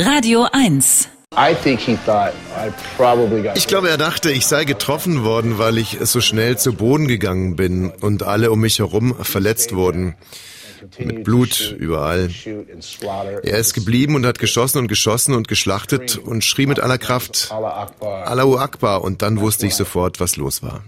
Radio 1. Ich glaube, er dachte, ich sei getroffen worden, weil ich so schnell zu Boden gegangen bin und alle um mich herum verletzt wurden. Mit Blut überall. Er ist geblieben und hat geschossen und geschossen und geschlachtet und schrie mit aller Kraft, Allahu Akbar, und dann wusste ich sofort, was los war.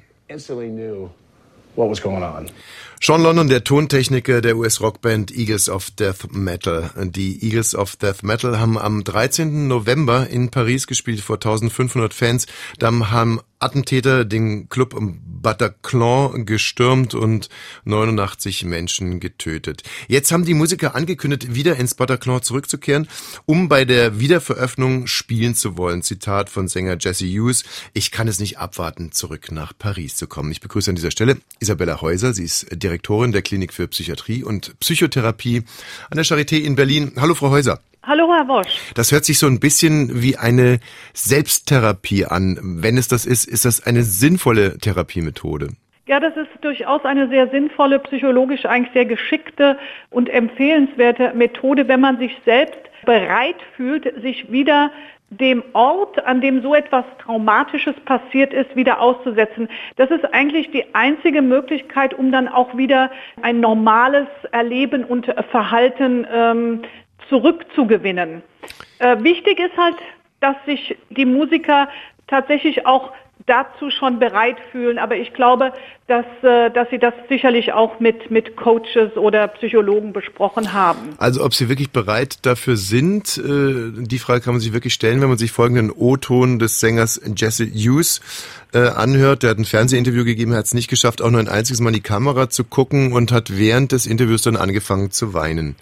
Sean London, der Tontechniker der US-Rockband Eagles of Death Metal. Die Eagles of Death Metal haben am 13. November in Paris gespielt vor 1500 Fans. Da haben Attentäter den Club im Bataclan gestürmt und 89 Menschen getötet. Jetzt haben die Musiker angekündigt, wieder ins Bataclan zurückzukehren, um bei der Wiederveröffnung spielen zu wollen. Zitat von Sänger Jesse Hughes: Ich kann es nicht abwarten, zurück nach Paris zu kommen. Ich begrüße an dieser Stelle Isabella Häuser. Sie ist Direktorin der Klinik für Psychiatrie und Psychotherapie an der Charité in Berlin. Hallo, Frau Häuser. Hallo, Herr Wosch. Das hört sich so ein bisschen wie eine Selbsttherapie an. Wenn es das ist das eine sinnvolle Therapiemethode? Ja, das ist durchaus eine sehr sinnvolle, psychologisch eigentlich sehr geschickte und empfehlenswerte Methode, wenn man sich selbst bereit fühlt, sich wieder dem Ort, an dem so etwas Traumatisches passiert ist, wieder auszusetzen. Das ist eigentlich die einzige Möglichkeit, um dann auch wieder ein normales Erleben und Verhalten zurückzugewinnen. Wichtig ist halt, dass sich die Musiker tatsächlich auch dazu schon bereit fühlen, aber ich glaube, dass sie das sicherlich auch mit Coaches oder Psychologen besprochen haben. Also ob sie wirklich bereit dafür sind, die Frage kann man sich wirklich stellen, wenn man sich folgenden O-Ton des Sängers Jesse Hughes anhört. Der hat ein Fernsehinterview gegeben, er hat es nicht geschafft, auch nur ein einziges Mal in die Kamera zu gucken und hat während des Interviews dann angefangen zu weinen.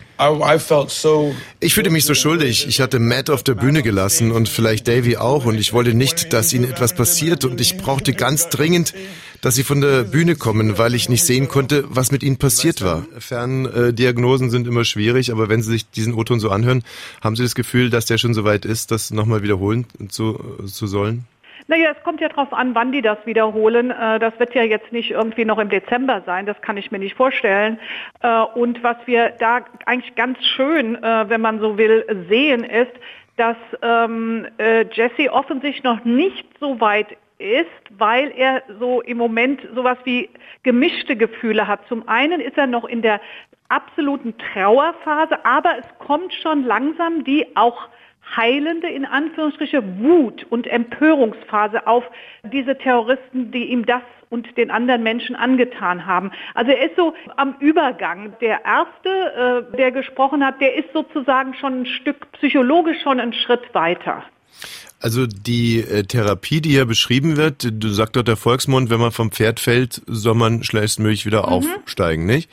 Ich fühlte mich so schuldig. Ich hatte Matt auf der Bühne gelassen und vielleicht Davey auch, und ich wollte nicht, dass ihnen etwas passiert, und ich brauchte ganz dringend, dass sie von der Bühne kommen, weil ich nicht sehen konnte, was mit ihnen passiert war. Ferndiagnosen sind immer schwierig, aber wenn Sie sich diesen O-Ton so anhören, haben Sie das Gefühl, dass der schon so weit ist, das nochmal wiederholen zu sollen? Naja, es kommt ja darauf an, wann die das wiederholen. Das wird ja jetzt nicht irgendwie noch im Dezember sein, das kann ich mir nicht vorstellen. Und was wir da eigentlich ganz schön, wenn man so will, sehen, ist, dass Jesse offensichtlich noch nicht so weit ist, weil er so im Moment sowas wie gemischte Gefühle hat. Zum einen ist er noch in der absoluten Trauerphase, aber es kommt schon langsam die auch heilende, in Anführungsstrichen, Wut- und Empörungsphase auf diese Terroristen, die ihm das und den anderen Menschen angetan haben. Also er ist so am Übergang. Der Erste, der gesprochen hat, der ist sozusagen schon ein Stück psychologisch schon einen Schritt weiter. Also die Therapie, die hier beschrieben wird, du sagt dort der Volksmund, wenn man vom Pferd fällt, soll man schnellstmöglich wieder aufsteigen, nicht?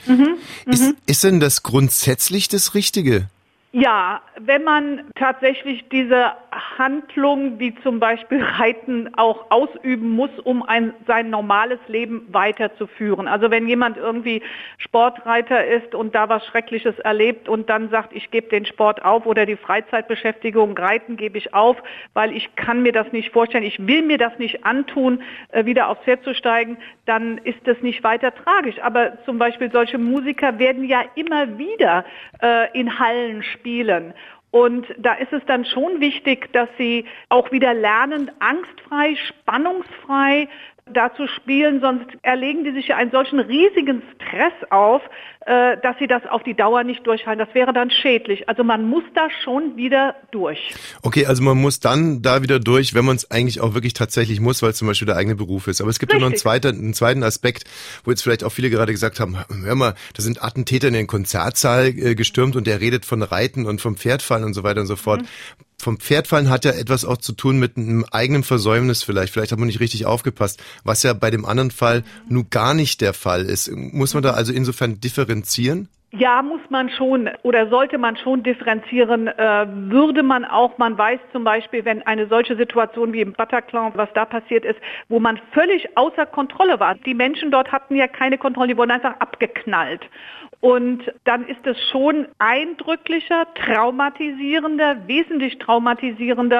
Ist denn das grundsätzlich das Richtige? Ja, wenn man tatsächlich diese Handlung, wie zum Beispiel Reiten, auch ausüben muss, um sein normales Leben weiterzuführen. Also wenn jemand irgendwie Sportreiter ist und da was Schreckliches erlebt und dann sagt, ich gebe den Sport auf oder die Freizeitbeschäftigung, Reiten gebe ich auf, weil ich kann mir das nicht vorstellen, ich will mir das nicht antun, wieder aufs Pferd zu steigen, dann ist das nicht weiter tragisch. Aber zum Beispiel solche Musiker werden ja immer wieder in Hallen spielen. Und da ist es dann schon wichtig, dass sie auch wieder lernen, angstfrei, spannungsfrei da zu spielen, sonst erlegen die sich ja einen solchen riesigen Stress auf, dass sie das auf die Dauer nicht durchhalten. Das wäre dann schädlich. Also man muss da schon wieder durch. Okay, also man muss dann da wieder durch, wenn man es eigentlich auch wirklich tatsächlich muss, weil es zum Beispiel der eigene Beruf ist. Aber es gibt ja noch einen zweiten Aspekt, wo jetzt vielleicht auch viele gerade gesagt haben, hör mal, da sind Attentäter in den Konzertsaal gestürmt und der redet von Reiten und vom Pferdfallen und so weiter und so fort. Vom Pferdfallen hat ja etwas auch zu tun mit einem eigenen Versäumnis vielleicht. Vielleicht hat man nicht richtig aufgepasst, was ja bei dem anderen Fall nun gar nicht der Fall ist. Muss man da also insofern differenzieren? Ja, muss man schon oder sollte man schon differenzieren, würde man auch, man weiß zum Beispiel, wenn eine solche Situation wie im Bataclan, was da passiert ist, wo man völlig außer Kontrolle war. Die Menschen dort hatten ja keine Kontrolle, die wurden einfach abgeknallt. Und dann ist es schon eindrücklicher, traumatisierender, wesentlich traumatisierender,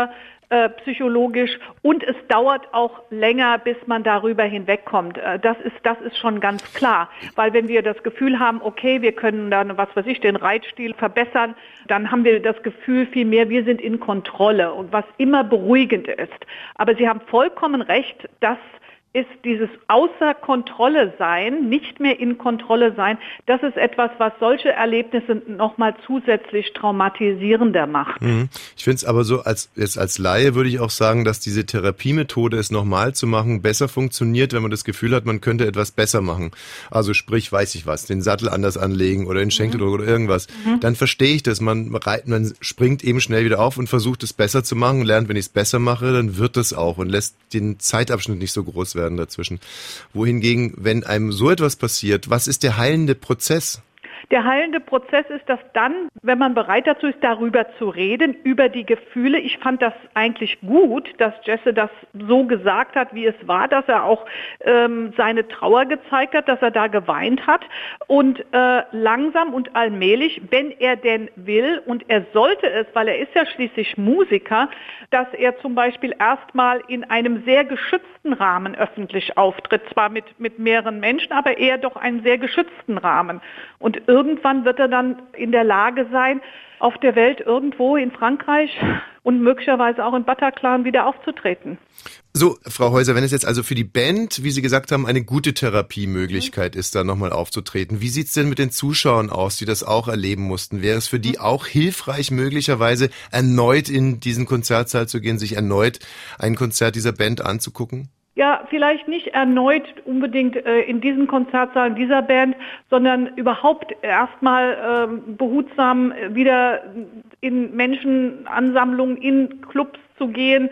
psychologisch, und es dauert auch länger, bis man darüber hinwegkommt. Das ist schon ganz klar, weil wenn wir das Gefühl haben, okay, wir können dann, den Reitstil verbessern, dann haben wir das Gefühl vielmehr, wir sind in Kontrolle, und was immer beruhigend ist. Aber Sie haben vollkommen recht, dass ist dieses außer Kontrolle sein, nicht mehr in Kontrolle sein, das ist etwas, was solche Erlebnisse nochmal zusätzlich traumatisierender macht. Ich finde es aber so, als Laie würde ich auch sagen, dass diese Therapiemethode, es nochmal zu machen, besser funktioniert, wenn man das Gefühl hat, man könnte etwas besser machen. Also sprich, weiß ich was, den Sattel anders anlegen oder den Schenkel oder irgendwas. Dann verstehe ich das, man springt eben schnell wieder auf und versucht es besser zu machen, lernt, wenn ich es besser mache, dann wird es auch und lässt den Zeitabschnitt nicht so groß werden dazwischen. Wohingegen, wenn einem so etwas passiert, was ist der heilende Prozess? Der heilende Prozess ist, dass dann, wenn man bereit dazu ist, darüber zu reden, über die Gefühle. Ich fand das eigentlich gut, dass Jesse das so gesagt hat, wie es war, dass er auch seine Trauer gezeigt hat, dass er da geweint hat und langsam und allmählich, wenn er denn will, und er sollte es, weil er ist ja schließlich Musiker, dass er zum Beispiel erstmal in einem sehr geschützten Rahmen öffentlich auftritt, zwar mit mehreren Menschen, aber eher doch einen sehr geschützten Rahmen. Und irgendwann wird er dann in der Lage sein, auf der Welt irgendwo in Frankreich und möglicherweise auch in Bataclan wieder aufzutreten. So, Frau Häuser, wenn es jetzt also für die Band, wie Sie gesagt haben, eine gute Therapiemöglichkeit ist, da nochmal aufzutreten, wie sieht's denn mit den Zuschauern aus, die das auch erleben mussten? Wäre es für die auch hilfreich, möglicherweise erneut in diesen Konzertsaal zu gehen, sich erneut ein Konzert dieser Band anzugucken? Ja, vielleicht nicht erneut unbedingt in diesen Konzertsaalen dieser Band, sondern überhaupt erstmal behutsam wieder in Menschenansammlungen, in Clubs zu gehen.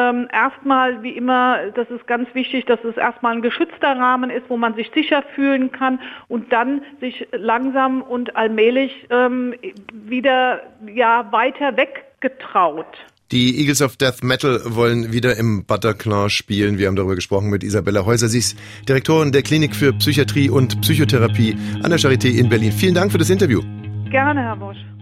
Erstmal, wie immer, das ist ganz wichtig, dass es erstmal ein geschützter Rahmen ist, wo man sich sicher fühlen kann, und dann sich langsam und allmählich wieder weiter weggetraut. Die Eagles of Death Metal wollen wieder im Bataclan spielen. Wir haben darüber gesprochen mit Isabella Häuser. Sie ist Direktorin der Klinik für Psychiatrie und Psychotherapie an der Charité in Berlin. Vielen Dank für das Interview. Gerne, Herr Bosch.